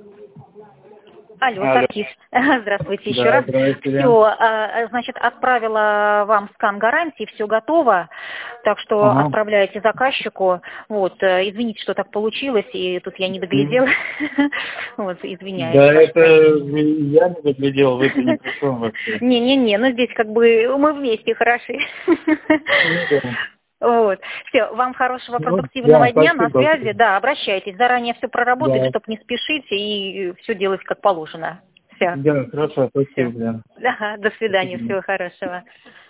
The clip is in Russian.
Алло, Алло. Саркис. Здравствуйте еще Да, раз. здравствуйте. Все, значит, отправила вам скан гарантии, все готово, так что Ага. отправляете заказчику. Вот, извините, что так получилось, и тут я не доглядела. Вот, извиняюсь. Да, это я не доглядел, вы-то ни при чем вообще. Не-не-не, ну здесь как бы мы вместе хороши. Да. Вот. Все, вам хорошего, Ну, да, продуктивного дня, на спасибо. связи. Да, обращайтесь. Заранее все проработали, Да, чтобы не спешить и все делать как положено. Все. да, хорошо, Все. спасибо, Лен. Да, до свидания, Спасибо. всего хорошего.